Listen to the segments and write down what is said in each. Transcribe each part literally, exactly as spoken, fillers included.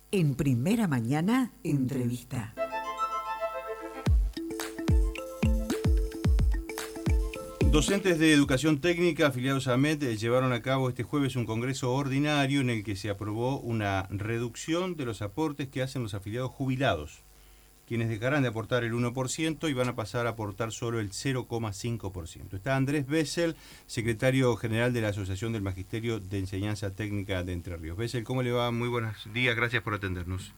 En Primera Mañana, entrevista. Docentes de educación técnica afiliados a AMET llevaron a cabo este jueves un congreso ordinario en el que se aprobó una reducción de los aportes que hacen los afiliados jubilados, quienes dejarán de aportar el uno por ciento y van a pasar a aportar solo el cero coma cinco por ciento. Está Andrés Bessel, secretario general de la Asociación del Magisterio de Enseñanza Técnica de Entre Ríos. Bessel, ¿cómo le va? Muy buenos días, gracias por atendernos.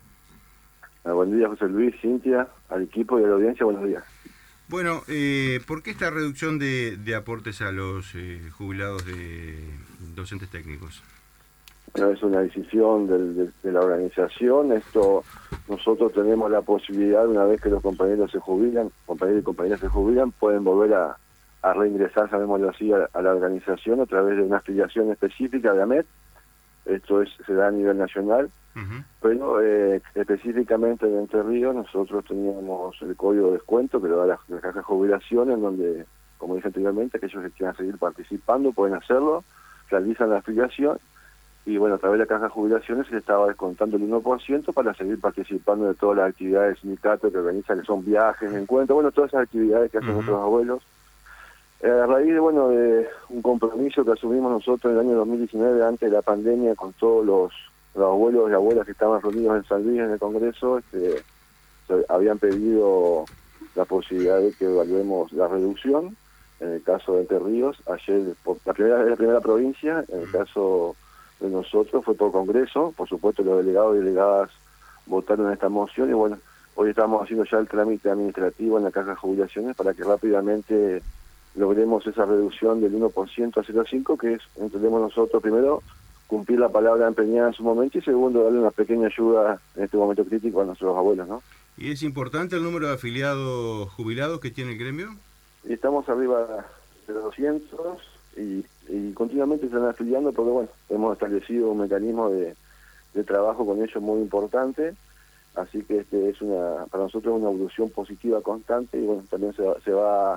Ah, buen día, José Luis, Cintia, al equipo y a la audiencia, buenos días. Bueno, eh, ¿por qué esta reducción de, de aportes a los eh, jubilados de docentes técnicos? Bueno, es una decisión del, de, de la organización. Esto, nosotros tenemos la posibilidad, una vez que los compañeros se jubilan, compañeros y compañeras se jubilan, pueden volver a, a reingresar, sabémoslo así, a, a la organización a través de una afiliación específica de AMET. Esto es, se da a nivel nacional. Uh-huh. Pero eh, específicamente en Entre Ríos nosotros teníamos el código de descuento que lo da la, la caja de jubilación, en donde, como dije anteriormente, aquellos que quieran seguir participando pueden hacerlo, realizan la afiliación y bueno, a través de la caja de jubilaciones se le estaba descontando el uno por ciento para seguir participando de todas las actividades del sindicato que organiza, que son viajes, encuentros, bueno, todas esas actividades que hacen uh-huh. nuestros abuelos. Eh, a raíz de, bueno, de un compromiso que asumimos nosotros en el año dos mil diecinueve, antes de la pandemia, con todos los los abuelos y abuelas que estaban reunidos en San Luis en el Congreso, este, habían pedido la posibilidad de que evaluemos la reducción. En el caso de Entre Ríos, ayer, por la primera, la primera provincia, en el caso de nosotros fue por Congreso, por supuesto los delegados y delegadas votaron esta moción y bueno, hoy estamos haciendo ya el trámite administrativo en la caja de jubilaciones para que rápidamente logremos esa reducción del uno por ciento a cero coma cinco por ciento, que es, entendemos nosotros, primero, cumplir la palabra empeñada en su momento y segundo, darle una pequeña ayuda en este momento crítico a nuestros abuelos, ¿no? ¿Y es importante el número de afiliados jubilados que tiene el gremio? Y estamos arriba de los doscientos y, y continuamente se están afiliando porque, bueno, hemos establecido un mecanismo de, de trabajo con ellos muy importante, así que este es una para nosotros una evolución positiva constante y, bueno, también se va, se va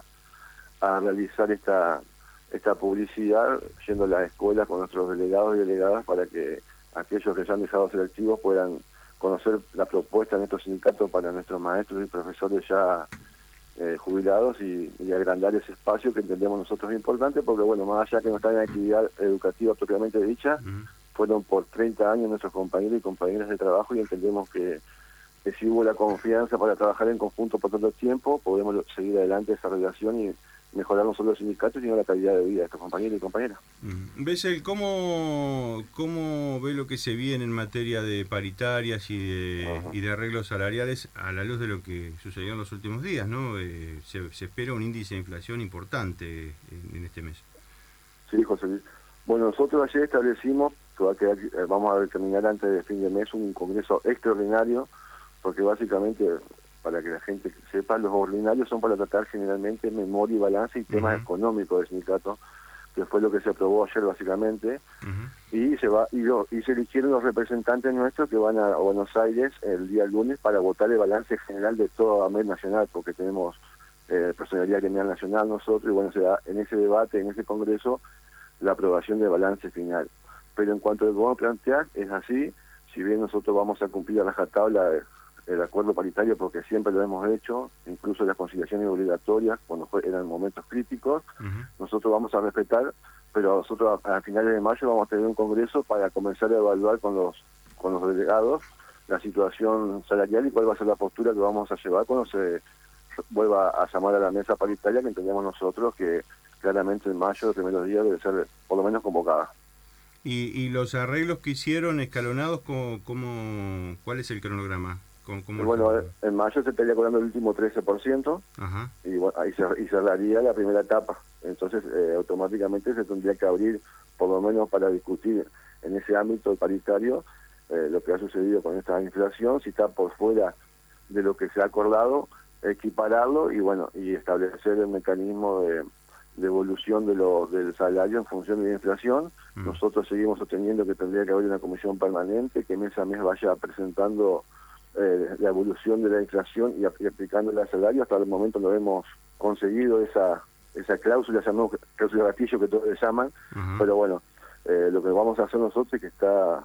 a realizar esta... esta publicidad yendo a las escuelas con nuestros delegados y delegadas para que aquellos que ya han dejado ser activos puedan conocer la propuesta de nuestros sindicatos para nuestros maestros y profesores ya eh, jubilados y, y agrandar ese espacio que entendemos nosotros importante porque, bueno, más allá que no están en actividad educativa propiamente dicha, uh-huh. fueron por treinta años nuestros compañeros y compañeras de trabajo y entendemos que, que si hubo la confianza para trabajar en conjunto por tanto tiempo, podemos seguir adelante esa relación y mejorar no solo los sindicatos, sino la calidad de vida de estos compañeros y compañeras. Bessel, ¿cómo, ¿cómo ve lo que se viene en materia de paritarias y de, y de arreglos salariales a la luz de lo que sucedió en los últimos días, ¿no? Eh, se, se espera un índice de inflación importante en, en este mes. Sí, José Luis. Bueno, nosotros ayer establecimos que va a quedar, vamos a determinar antes de fin de mes un congreso extraordinario, porque básicamente, para que la gente sepa, los ordinarios son para tratar generalmente memoria y balance y temas uh-huh. económicos del sindicato, que fue lo que se aprobó ayer básicamente, uh-huh. y se va y, lo, y se eligieron los representantes nuestros que van a Buenos Aires el día lunes para votar el balance general de toda AMET nacional, porque tenemos eh, personalidad gremial nacional nosotros, y bueno, se da en ese debate, en ese congreso, la aprobación del balance final. Pero en cuanto a lo que vamos a plantear, es así, si bien nosotros vamos a cumplir a rajatabla el acuerdo paritario porque siempre lo hemos hecho, incluso las conciliaciones obligatorias cuando fue, eran momentos críticos, uh-huh. nosotros vamos a respetar, pero nosotros a, a finales de mayo vamos a tener un congreso para comenzar a evaluar con los con los delegados la situación salarial y cuál va a ser la postura que vamos a llevar cuando se vuelva a llamar a la mesa paritaria, que entendemos nosotros que claramente en mayo, los primeros días, debe ser por lo menos convocada. ¿Y, y los arreglos que hicieron escalonados, ¿cómo, cómo, cuál es el cronograma? ¿Cómo, cómo y bueno, el... en mayo se estaría cobrando el último trece por ciento. Ajá. Y bueno, ahí se, y cerraría la primera etapa. Entonces, eh, automáticamente se tendría que abrir, por lo menos para discutir en ese ámbito paritario, eh, lo que ha sucedido con esta inflación, si está por fuera de lo que se ha acordado, equipararlo y bueno, y establecer el mecanismo de, de evolución de lo, del salario en función de la inflación. Mm. Nosotros seguimos sosteniendo que tendría que haber una comisión permanente que mes a mes vaya presentando eh, la evolución de la inflación y, y aplicándola al salario. Hasta el momento no hemos conseguido esa esa cláusula, llamamos cláusula gatillo que todos le llaman, uh-huh. pero bueno, eh, lo que vamos a hacer nosotros es que está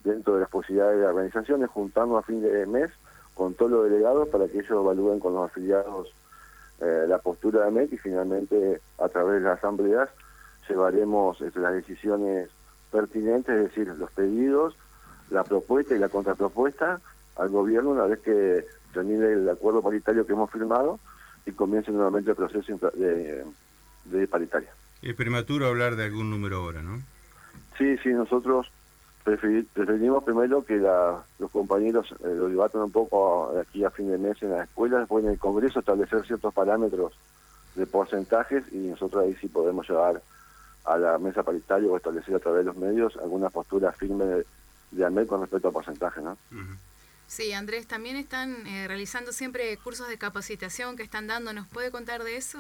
dentro de las posibilidades de la organización, es juntarnos a fin de mes con todos los delegados para que ellos evalúen con los afiliados eh, la postura de A M E C y finalmente a través de las asambleas llevaremos este, las decisiones pertinentes, es decir, los pedidos, la propuesta y la contrapropuesta al gobierno una vez que termine el acuerdo paritario que hemos firmado y comience nuevamente el proceso de, de paritaria. Es prematuro hablar de algún número ahora, ¿no? Sí, sí, nosotros preferir, preferimos primero que la, los compañeros eh, lo debaten un poco de aquí a fin de mes en las escuelas, después en el Congreso establecer ciertos parámetros de porcentajes y nosotros ahí sí podemos llevar a la mesa paritaria o establecer a través de los medios alguna postura firme de, de A M E C con respecto al porcentaje, ¿no? Uh-huh. Sí, Andrés, también están eh, realizando siempre cursos de capacitación que están dando. ¿Nos puede contar de eso?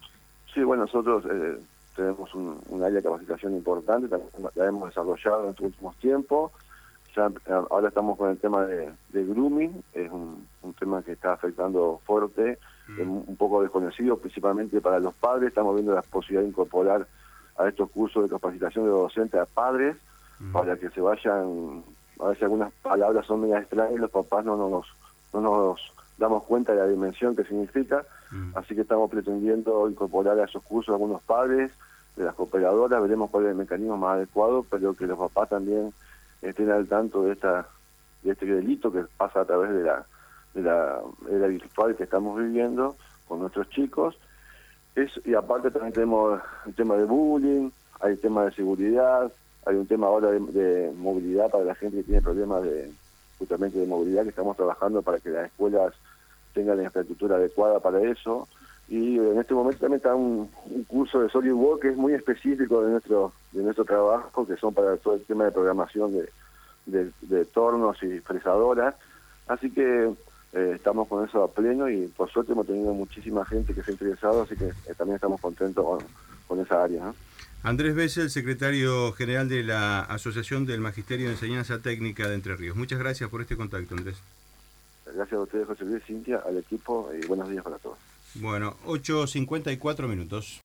Sí, bueno, nosotros eh, tenemos un, un área de capacitación importante, también la hemos desarrollado en estos últimos tiempos. Ya, ahora estamos con el tema de, de grooming, es un, un tema que está afectando fuerte, mm. es un, un poco desconocido, principalmente para los padres. Estamos viendo la posibilidad de incorporar a estos cursos de capacitación de docentes a padres, mm. para que se vayan, a veces algunas palabras son medio extrañas y los papás no, no, nos, no nos damos cuenta de la dimensión que significa, mm. así que estamos pretendiendo incorporar a esos cursos a algunos padres, de las cooperadoras, veremos cuál es el mecanismo más adecuado, pero que los papás también estén al tanto de esta de este delito que pasa a través de la de la era virtual que estamos viviendo con nuestros chicos. Es, y aparte también tenemos el tema de bullying, hay el tema de seguridad, hay un tema ahora de, de movilidad para la gente que tiene problemas de justamente de movilidad, que estamos trabajando para que las escuelas tengan la infraestructura adecuada para eso. Y en este momento también está un, un curso de SolidWorks que es muy específico de nuestro de nuestro trabajo, que son para todo el tema de programación de, de, de tornos y fresadoras. Así que eh, estamos con eso a pleno y por suerte hemos tenido muchísima gente que se ha interesado, así que eh, también estamos contentos con, con esa área, ¿no? Andrés Bessel, secretario general de la Asociación del Magisterio de Enseñanza Técnica de Entre Ríos. Muchas gracias por este contacto, Andrés. Gracias a ustedes, José Luis, Cintia, al equipo y buenos días para todos. Bueno, ocho cincuenta y cuatro minutos.